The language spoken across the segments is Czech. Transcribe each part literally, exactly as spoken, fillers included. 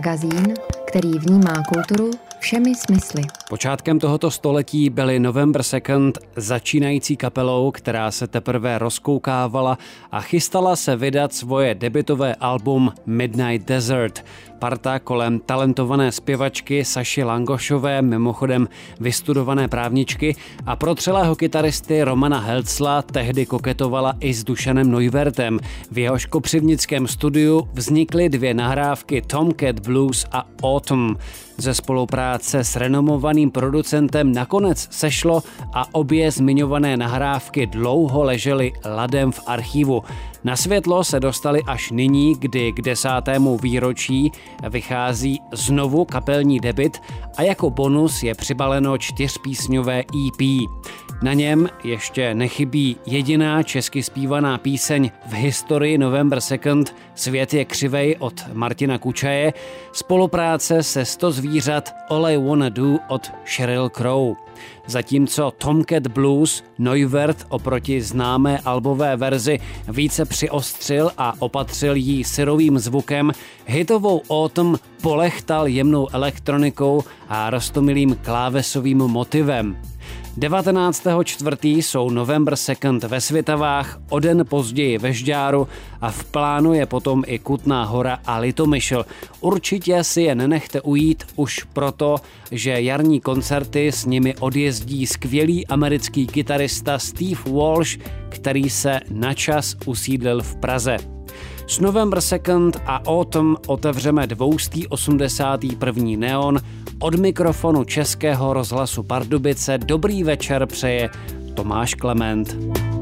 Magazín, který vnímá kulturu všemi smysly. Počátkem tohoto století byli November Second začínající kapelou, která se teprve rozkoukávala a chystala se vydat svoje debutové album Midnight Desert. Parta kolem talentované zpěvačky Saši Langošové, mimochodem vystudované právničky, a protřelého kytaristy Romana Helcla tehdy koketovala i s Dušanem Neuwirthem. V jehož kopřivnickém studiu vznikly dvě nahrávky Tomcat Blues a Autumn. Ze spolupráce s renomovaným producentem nakonec sešlo a obě zmiňované nahrávky dlouho ležely ladem v archivu. Na světlo se dostali až nyní, kdy k desátému výročí vychází znovu kapelní debut a jako bonus je přibaleno čtyřpísňové E P. Na něm ještě nechybí jediná česky zpívaná píseň v historii November Second Svět je křivej od Martina Kučaje, spolupráce se Sto zvířat All I Wanna Do od Sheryl Crow. Zatímco Tomcat Blues Neuwirth oproti známé albové verzi více přiostřil a opatřil jí syrovým zvukem, hitovou Autumn polechtal jemnou elektronikou a roztomilým klávesovým motivem. devatenáctého čtvrtého jsou November Second ve Svitavách, o den později ve Žďáru a v plánu je potom i Kutná Hora a Litomyšl. Určitě si je nenechte ujít už proto, že jarní koncerty s nimi odjezdí skvělý americký kytarista Steve Walsh, který se na čas usídlil v Praze. S November Second a Autumn otevřeme dvoustý osmdesátý první Neon. Od mikrofonu Českého rozhlasu Pardubice dobrý večer přeje Tomáš Klement.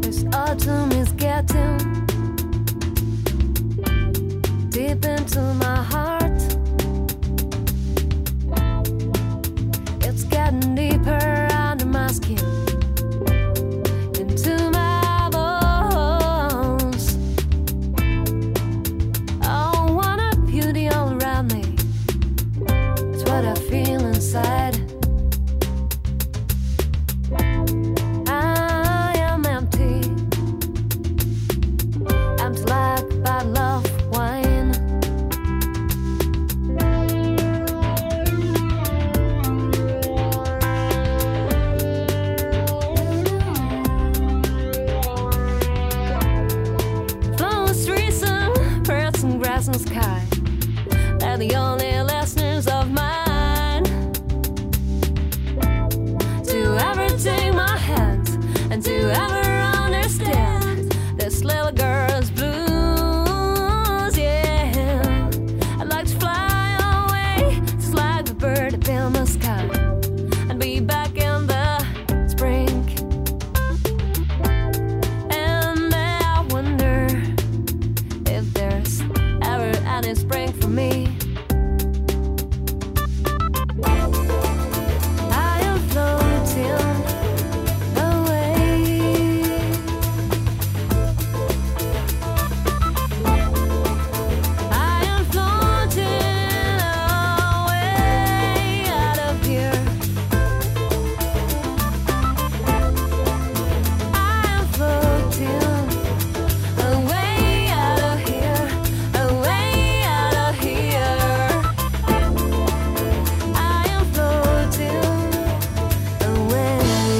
Sky, they're the only listeners of mine. To ever take my hand and to ever understand this little girl's blues, yeah. I'd like to fly away, just like the bird up in the sky, and be back in the spring. And I wonder if there's and spring for me. I am floating away. I am floating away out of here. I am floating away out of here. Away out of here. I am floating away.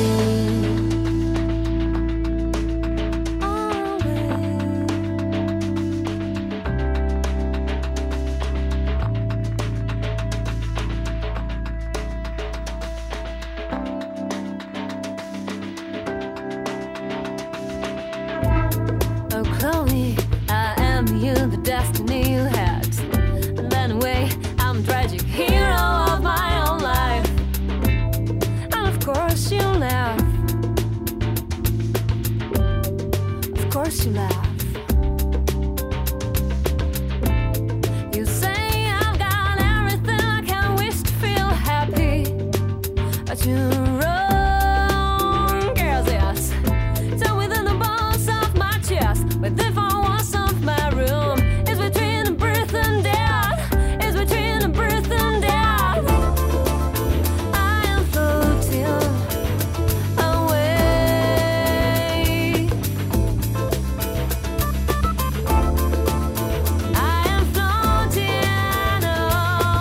Oh, Chloe, I am you, the destiny you had. And anyway, I'm a tragic hero of my own life. And of course you laugh. Of course you laugh. You say I've got everything I can wish to feel happy. But you're wrong, girls, yes. So within the bones of my chest, within four walls of my room, is between the birth and death, is between the birth and death. I am floating away. I am floating away.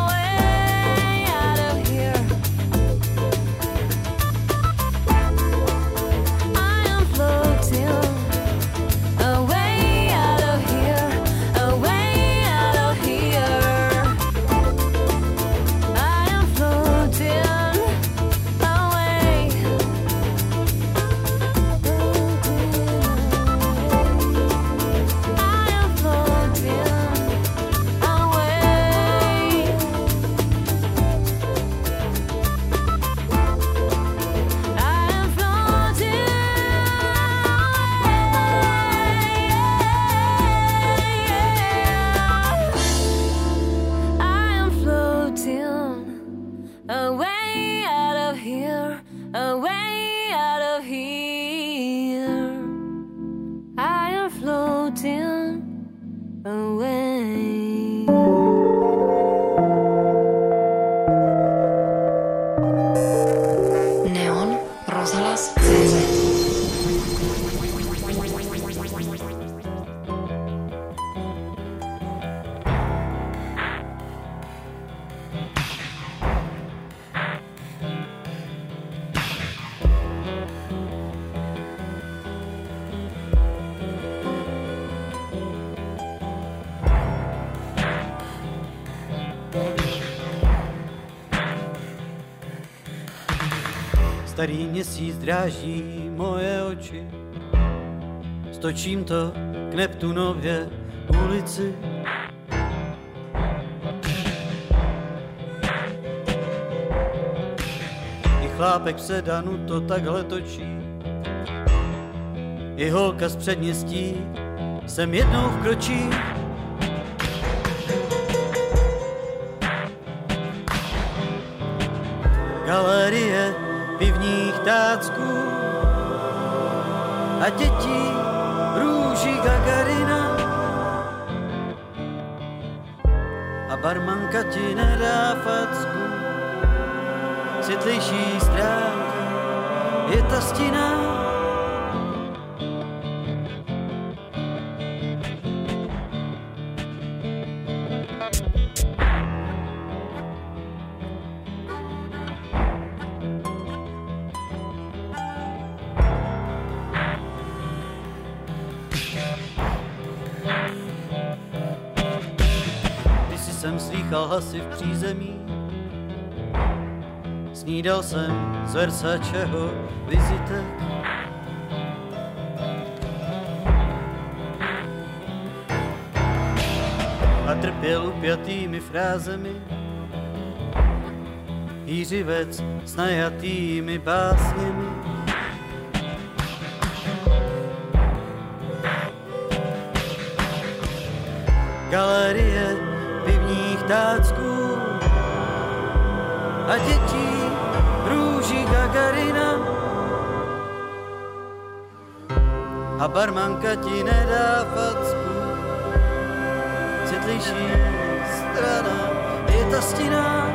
Starý měsíc dráží moje oči, stočím to k Neptunově ulici. I chlápek v sedanu to takhle točí, i holka z předměstí sem jednou vkročí. Galerie pivních tácků a dětí růží Gagarina. A barmanka ti nedá facku, světlejší stránka je ta stina. Jsem slýchal hlasy v přízemí, snídal jsem z Versaceho vizitek. A trpěl upjatými frázemi hýřivec s najatými básněmi. Galerie pivních tácků a dětí růží Gagarina. A barmanka ti nedá facku, světlejší strana je ta stina.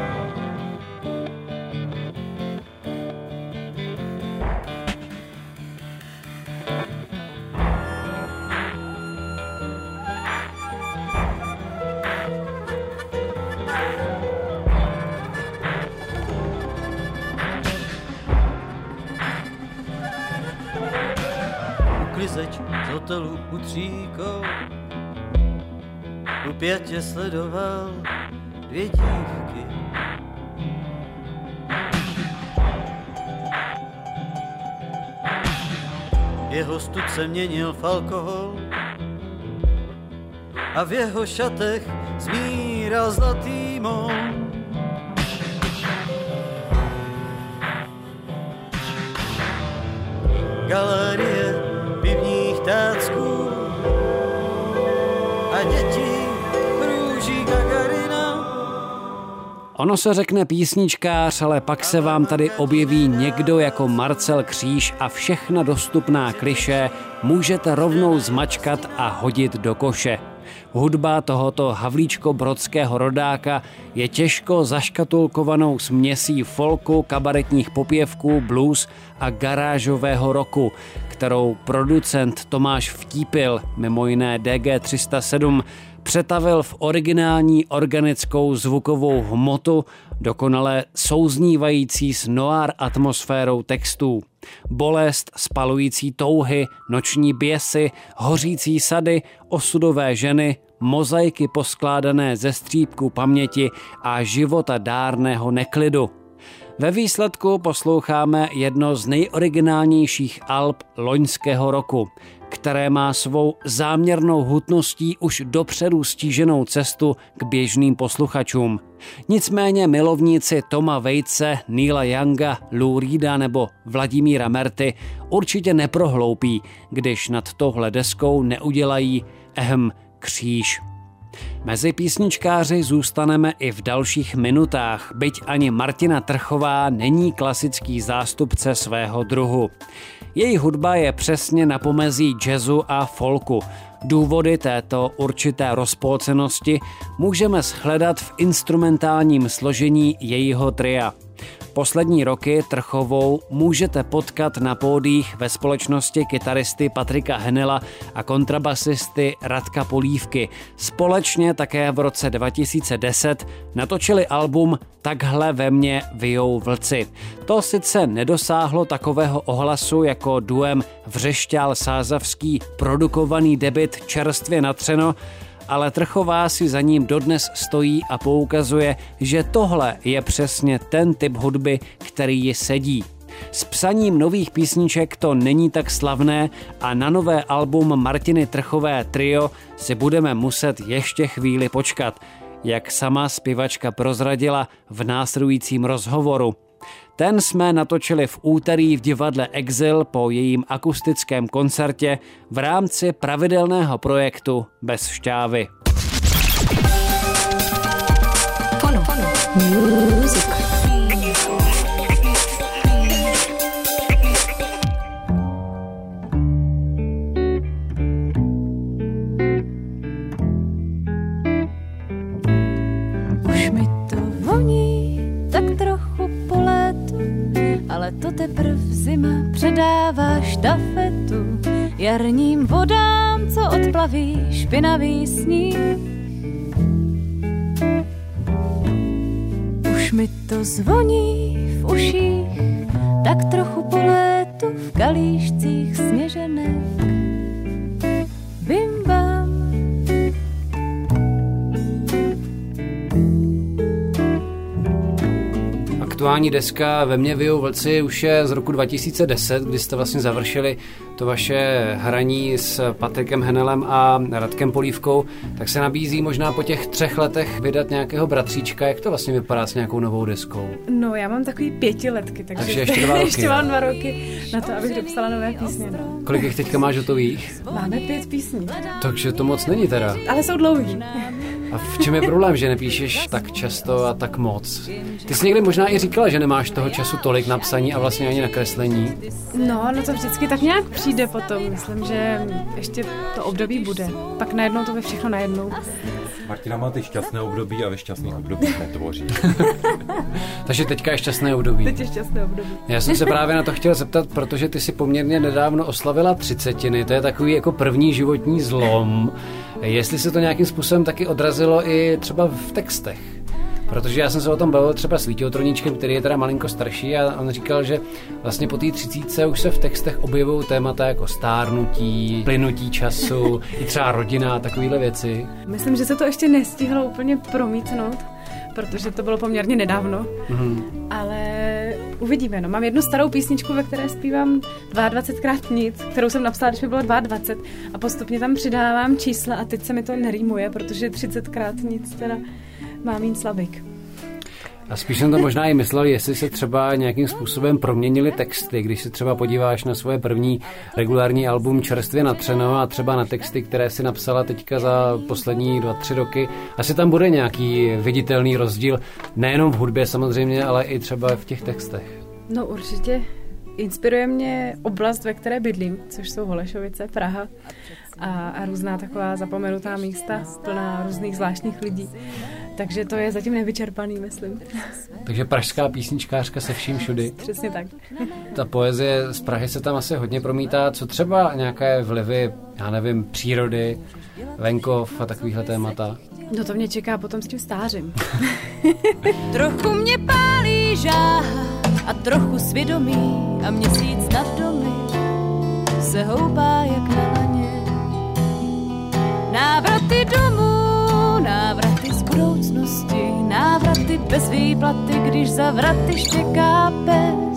Uklizeč z hotelu u Tříkou upjatě sledoval dvě dívky. Jeho stud se měnil v alkohol a v jeho šatech zmíral zlatý mol. Galerie pivních tácků a dětí růží Gagarina. Ono se řekne písničkář, ale pak se vám tady objeví někdo jako Marcel Kříž a všechna dostupná klišé můžete rovnou zmačkat a hodit do koše. Hudba tohoto havlíčko-brodského rodáka je těžko zaškatulkovanou směsí folku, kabaretních popěvků, blues a garážového rocku, kterou producent Tomáš Vtípil, mimo jiné D G tři sta sedm, přetavil v originální organickou zvukovou hmotu, dokonale souznívající s noir atmosférou textů. Bolest, spalující touhy, noční běsy, hořící sady, osudové ženy, mozaiky poskládané ze střípků paměti a života dárného neklidu. Ve výsledku posloucháme jedno z nejoriginálnějších alb loňského roku, které má svou záměrnou hutností už dopředu stíženou cestu k běžným posluchačům. Nicméně milovníci Toma Waitse, Neila Younga, Lou Reeda nebo Vladimíra Merty určitě neprohloupí, když nad tohle deskou neudělají ehm kříž. Mezi písničkáři zůstaneme i v dalších minutách, byť ani Martina Trchová není klasický zástupce svého druhu. Její hudba je přesně na pomezí jazzu a folku. Důvody této určité rozpolcenosti můžeme shledat v instrumentálním složení jejího tria. Poslední roky Trchovou můžete potkat na pódiích ve společnosti kytaristy Patrika Henela a kontrabasisty Radka Polívky. Společně také v roce dva tisíce deset natočili album Takhle ve mně vyjou vlci. To sice nedosáhlo takového ohlasu jako duem Vřešťál Sázavský produkovaný debut Čerstvě natřeno, ale Trchová si za ním dodnes stojí a poukazuje, že tohle je přesně ten typ hudby, který ji sedí. S psaním nových písniček to není tak slavné a na nové album Martiny Trchové Trio si budeme muset ještě chvíli počkat, jak sama zpěvačka prozradila v následujícím rozhovoru. Ten jsme natočili v úterý v divadle Exil po jejím akustickém koncertě v rámci pravidelného projektu Bez šťávy. Fono. Music. Už mi to voní tak trochu po létu, ale to teprv zima předává štafetu jarním vodám, co odplaví špinavý sníh. Už mi to zvoní v uších, tak trochu po létu v kalíšcích sněženek. Bim bam. Aktuální deska Ve mně vyjou vlci už je z roku dva tisíce deset, kdy jste vlastně završili to vaše hraní s Patrikem Henelem a Radkem Polívkou, tak se nabízí možná po těch třech letech vydat nějakého bratříčka. Jak to vlastně vypadá s nějakou novou deskou? No, já mám takový pětiletky, takže, takže ještě dva roky. ještě mám dva roky na to, abych dopsala nové písně. No. Kolik jich teďka máš hotových? Máme pět písní. Takže to moc není teda. Ale jsou dlouhý. A v čem je problém, že nepíšeš tak často a tak moc? Ty jsi někdy možná i říkala, že nemáš toho času tolik na psaní a vlastně ani na kreslení. No, no to vždycky tak nějak přijde potom. Myslím, že ještě to období bude. Pak najednou to ve všechno najednou. Martina má ty šťastné období a ve šťastných obdobích netvoří. Takže teďka je šťastné období. Teď je šťastné období. Já jsem se právě na to chtěl zeptat, protože ty si poměrně nedávno oslavila třicetiny. To je takový jako první životní zlom. Jestli se to nějakým způsobem taky odrazilo i třeba v textech. Protože já jsem se o tom bavil třeba s Vítěou Troníčkem, který je teda malinko starší, a on říkal, že vlastně po té třicítce už se v textech objevují témata jako stárnutí, plynutí času, i třeba rodina a takovéhle věci. Myslím, že se to ještě nestihlo úplně promítnout, protože to bylo poměrně nedávno. Mm-hmm. Ale uvidíme. No. Mám jednu starou písničku, ve které zpívám dvacetkrát nic, kterou jsem napsala, když mi bylo dvacet dva a postupně tam přidávám čísla a teď se mi to nerýmuje, protože třicetkrát nic teda má mít slavík. A spíš jsem to možná i myslel, jestli se třeba nějakým způsobem proměnily texty, když se třeba podíváš na svoje první regulární album Čerstvě natřeno a třeba na texty, které si napsala teďka za poslední dva, tři roky. Asi tam bude nějaký viditelný rozdíl, nejenom v hudbě samozřejmě, ale i třeba v těch textech. No určitě. Inspiruje mě oblast, ve které bydlím, což jsou Holešovice, Praha a, a různá taková zapomenutá místa, plná různých zvláštních lidí. Takže to je zatím nevyčerpaný, myslím. Takže pražská písničkářka se vším všudy. Přesně tak. Ta poezie z Prahy se tam asi hodně promítá. Co třeba nějaké vlivy, já nevím, přírody, venkov a takovýhle témata? No to mě čeká potom s tím stářím. Trochu mě pálí žáha a trochu svědomí a měsíc nad domy se houpá jak na laně. Návraty domů, návraty z budoucnosti, návraty bez výplaty, když za vraty štěká pes.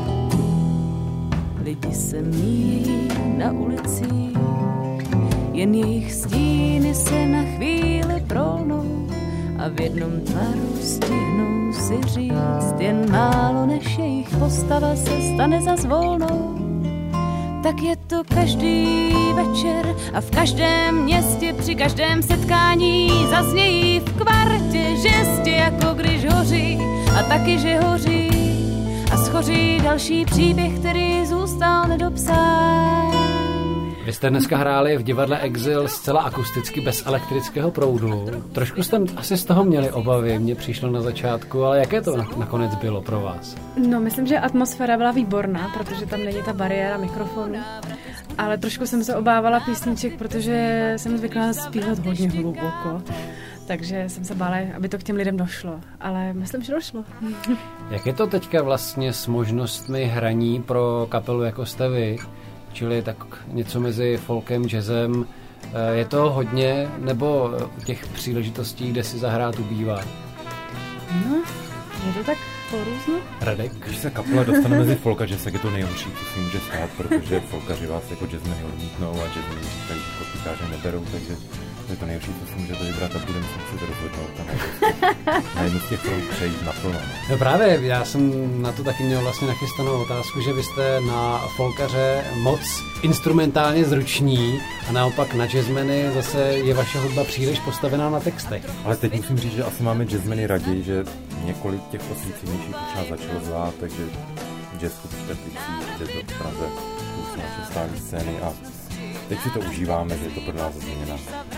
Lidi se míjí na ulicích, jen jejich stíny se na chvíli prolnou a v jednom tvaru stihnou si říct jen málo, než jejich postava se stane zas volnou. Tak je to každý večer a v každém městě při každém setkání zaznějí v kvartě žestě, jako když hoří a taky, že hoří a schoří další příběh, který zůstal nedopsán. Vy jste dneska hráli v divadle Exil zcela akusticky bez elektrického proudu. Trošku jste asi z toho měli obavy, mně přišlo na začátku, ale jaké to nakonec bylo pro vás? No, myslím, že atmosféra byla výborná, protože tam není ta bariéra mikrofonu. Ale trošku jsem se obávala písniček, protože jsem zvyklá zpívat hodně hluboko. Takže jsem se bála, aby to k těm lidem došlo. Ale myslím, že došlo. Jak je to teďka vlastně s možnostmi hraní pro kapelu jako jste vy? Čili tak něco mezi folkem, jazzem. Je to hodně, nebo těch příležitostí, kde si zahrát ubývá? No, Je to tak porůzno? Radek? Když se kapela dostane mezi folka, že se je to nejhorší, co si může stát, protože folkaři vás jako jazzmeni odmítnou a jazzmeni říkají, že kotlíkáře neberou, takže to je to nejhorší, co si můžete vybrat a budeme se muset rozhodnout a na jednu z těch folk přejít naplno. No právě, já jsem na to taky měl vlastně nachystanou otázku, že vy jste na folkaře moc instrumentálně zruční a naopak na jazzmeny zase je vaše hudba příliš postavená na textech. Ale teď musím říct, že asi máme jazzmeny raději, že několik těch osvícenějších už nás začalo zvát, takže jazz v Teplicích, jazz v Praze, to jsou naše stálé scény a teď si to užíváme, že je to pro nás změna.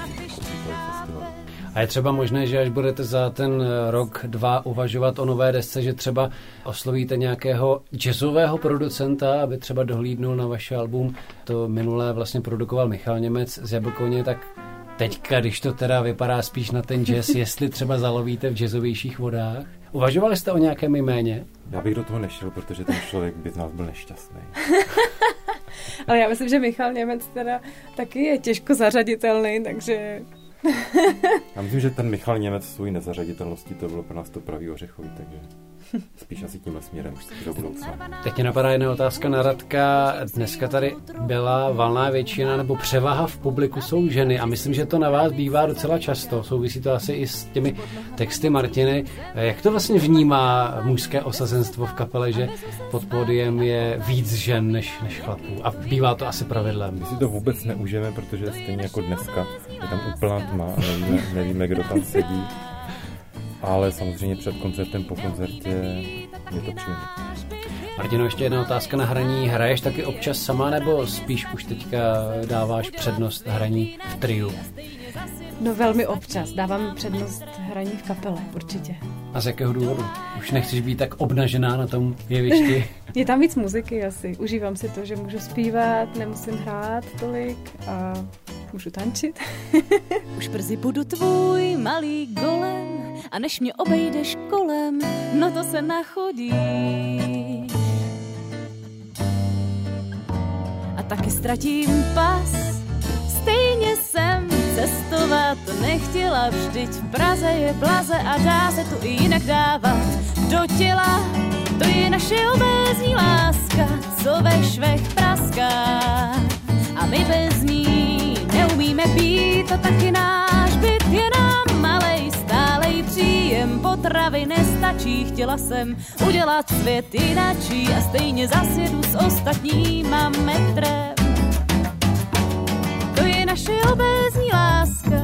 A je třeba možné, že až budete za ten rok, dva uvažovat o nové desce, že třeba oslovíte nějakého jazzového producenta, aby třeba dohlídnul na vaše album. To minulé vlastně produkoval Michal Němec z Jablkoně, tak teďka, když to teda vypadá spíš na ten jazz, jestli třeba zalovíte v jazzovějších vodách. Uvažovali jste o nějakém jméně? Já bych do toho nešel, protože ten člověk by z nás byl nešťastný. Ale já myslím, že Michal Němec teda taky je těžko zařaditelný, takže... Já myslím, že ten Michal Němec svůj nezařaditelností to bylo pro nás to pravý ořechový, takže spíš asi tímhle směrem do budoucna. Teď mě napadá jedna otázka na Radka. Dneska tady byla valná většina nebo převaha v publiku jsou ženy a myslím, že to na vás bývá docela často. Souvisí to asi i s těmi texty Martiny. Jak to vlastně vnímá mužské osazenstvo v kapele, že pod pódiem je víc žen než, než chlapů? A bývá to asi pravidlem. My si to vůbec neužijeme, protože stejně jako dneska je tam úplná tma a nevíme, nevíme, kdo tam sedí. Ale samozřejmě před koncertem, po koncertě je to příjemné. Martino, ještě jedna otázka na hraní. Hraješ taky občas sama, nebo spíš už teďka dáváš přednost hraní v triu? No velmi občas. Dávám přednost hraní v kapele, určitě. A z jakého důvodu? Už nechceš být tak obnažená na tom jevišti? Je tam víc muziky asi. Užívám si to, že můžu zpívat, nemusím hrát tolik a můžu tančit. Už brzy budu tvůj malý golem a než mě obejdeš kolem, no to se nachodíš. A taky ztratím pas, stejně jsem cestovat nechtěla, vždyť v Praze je blaze a dá se tu i jinak dávat do těla. To je naše obézní láska, co ve švech praská. A my bez ní neumíme být a taky náš byt je nám malej, stálej příjem potravy nestačí. Chtěla jsem udělat svět jinačí a stejně zasjedu s ostatníma metrem. To je naše obézní láska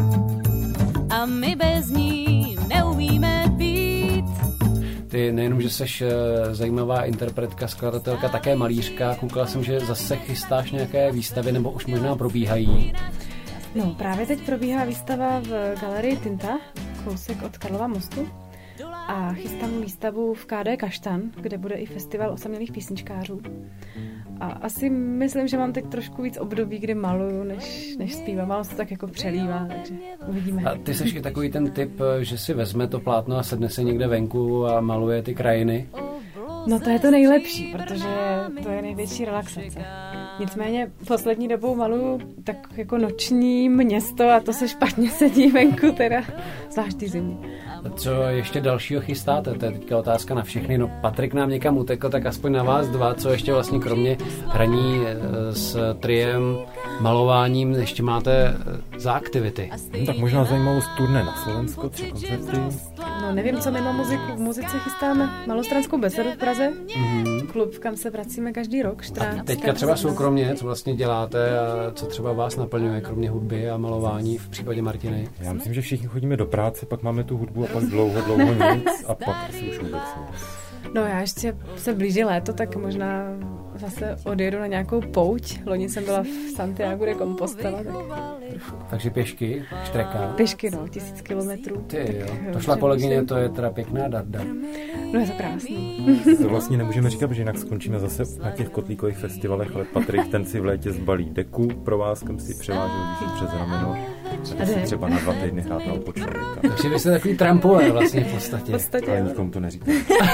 a my bez ní neumíme být. Ty nejenom, že seš zajímavá interpretka, skladatelka, také malířka. Koukala jsem, že zase chystáš nějaké výstavy, nebo už možná probíhají. No, právě teď probíhá výstava v galerii Tinta, kousek od Karlova mostu. A chystám výstavu v K D Kaštan, kde bude i festival osamělých písničkářů. A asi myslím, že mám teď trošku víc období, kdy maluju, než, než zpívám. Mám se to tak jako přelívá, takže uvidíme. A ty seš i takový ten typ, že si vezme to plátno a sedne se někde venku a maluje ty krajiny? No to je to nejlepší, protože to je největší relaxace. Nicméně poslední dobou maluju tak jako noční město a to se špatně sedí venku teda, zvlášť ty zimě. Co ještě dalšího chystáte? To je teďka otázka na všechny. No Patrik nám někam utekl, tak aspoň na vás dva, co ještě vlastně kromě hraní s triem, malováním, ještě máte za aktivity? No, tak možná zajímavost turné na Slovensko, tři koncerty. No nevím, co mimo muziku. V muzice chystáme Malostranskou besedu v Praze. Mm-hmm. Klub, kam se vracíme každý rok. čtrnáct. A teďka třeba soukromně, co vlastně děláte a co třeba vás naplňuje, kromě hudby a malování v případě Martiny? Já myslím, že všichni chodíme do práce, pak máme tu hudbu a pak dlouho, dlouho nic a pak si už vůbec nic. No já ještě se blíží léto, tak možná zase odjedu na nějakou pouť. Loni jsem byla v Santiago de Compostela, tak... Takže pěšky, štreka. Pěšky, no, tisíc kilometrů. Ty jo, to šla kolegyně, to je teda pěkná darda. No je to krásný. To vlastně nemůžeme říkat, protože jinak skončíme zase na těch kotlíkových festivalech, ale Patrik ten si v létě zbalí deku pro vás, kam si převážel víc přes rameno. A si třeba na dva týdny hrát na opočlověka. Takže vy jste takový trampové vlastně v podstatě. V podstatě ale nikomu to neříkám.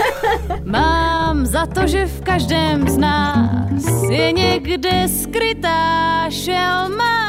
Mám za to, že v každém z nás je někde skrytá šelma.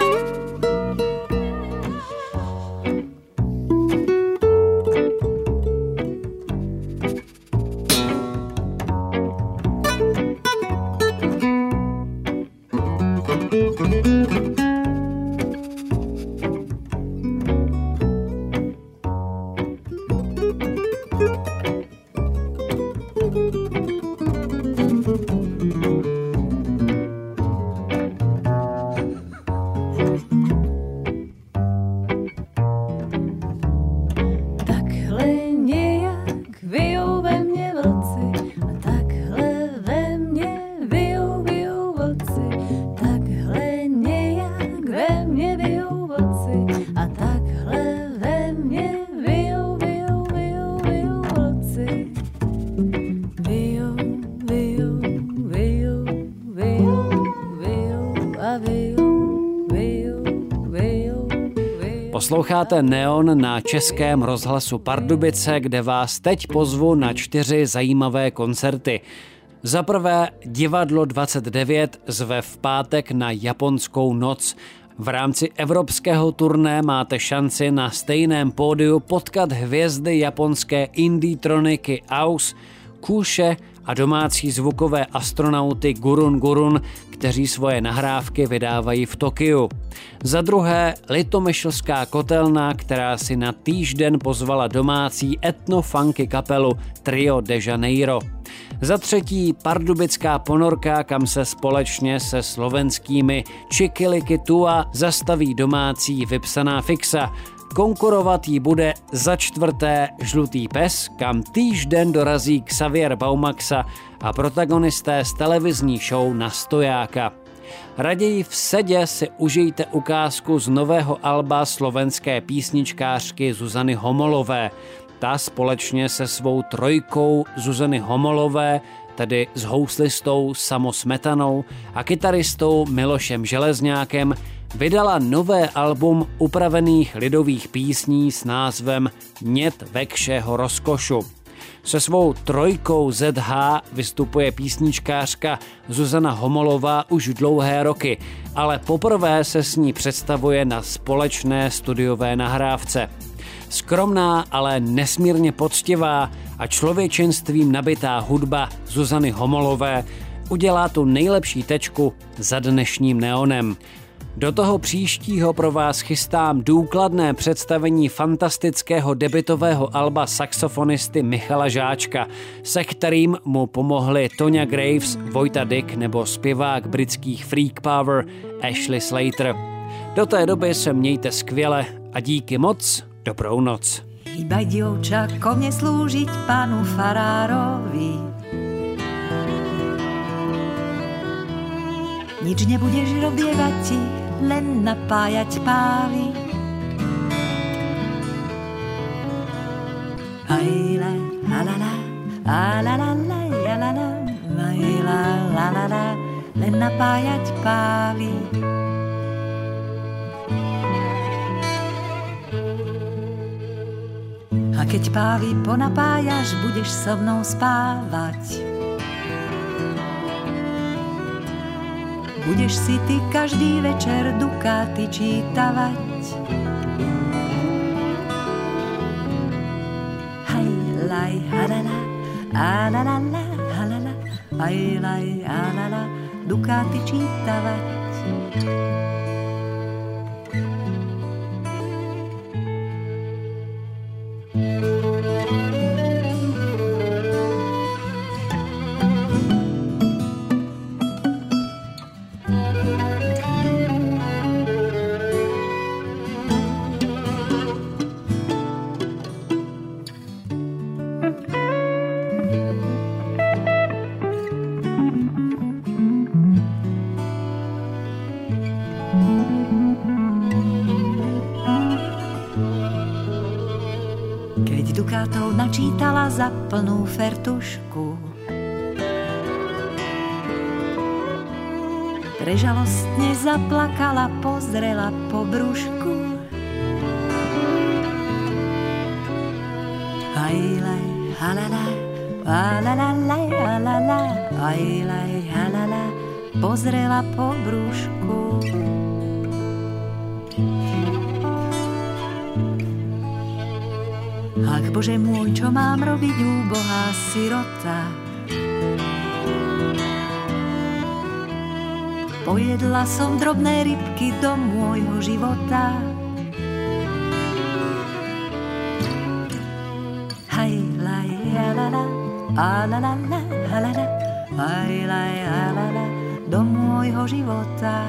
Posloucháte Neon na Českém rozhlasu Pardubice, kde vás teď pozvu na čtyři zajímavé koncerty. Za prvé Divadlo dvacet devět zve v pátek na Japonskou noc. V rámci evropského turné máte šanci na stejném pódiu potkat hvězdy japonské indie troniky Aus, Kůše a domácí zvukové astronauty Gurun Gurun, kteří svoje nahrávky vydávají v Tokiu. Za druhé Litomyšlská kotelna, která si na týžden pozvala domácí etnofunky kapelu Trio de Janeiro. Za třetí Pardubická ponorka, kam se společně se slovenskými Čikiliky Tua zastaví domácí Vypsaná fixa. Konkurovat jí bude za čtvrté Žlutý pes, kam týžden dorazí Xavier Baumaxa a protagonisté z televizní show Na stojáka. Raději v sedě si užijte ukázku z nového alba slovenské písničkářky Zuzany Homolové. Ta společně se svou trojkou Zuzany Homolové, tedy s houslistou Samo Smetanou a kytaristou Milošem Železňákem, vydala nové album upravených lidových písní s názvem Nět vekšeho rozkošu. Se svou trojkou Z H vystupuje písničkářka Zuzana Homolová už dlouhé roky, ale poprvé se s ní představuje na společné studiové nahrávce. Skromná, ale nesmírně poctivá a člověčenstvím nabitá hudba Zuzany Homolové udělá tu nejlepší tečku za dnešním Neonem. Do toho příštího pro vás chystám důkladné představení fantastického debutového alba saxofonisty Michala Žáčka, se kterým mu pomohli Tonya Graves, Vojta Dick nebo zpěvák britských Freak Power Ashley Slater. Do té doby se mějte skvěle a díky moc, dobrou noc. Iba dievča mne slúžiť pánu farárovi. Nič nebudeš robievať ti, len napájať pávy. Aj la la la la, a la la la, ja la la, aj la la la la, len napájať pávy. A keď pávy ponapájaš, budeš so mnou spávať. Budeš si ty každý večer dukáty čítavať. Haj, laj, halala, alalala, halala, aj, laj, alala, dukáty čítavať. Dukátov načítala za plnú fertušku. Prežalostne zaplakala, pozrela po brúšku. Aj laj, halala, alalala, alala, aj laj, halala, pozrela po brúšku. Ach, Bože môj, čo mám robiť, úbohá sirota? Pojedla som drobné rybky do môjho života. haj, laj, a la la, a la la la, a la la, haj, laj, a la la, do môjho života,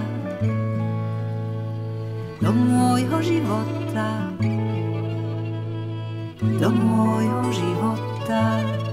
do môjho života, do môjho života.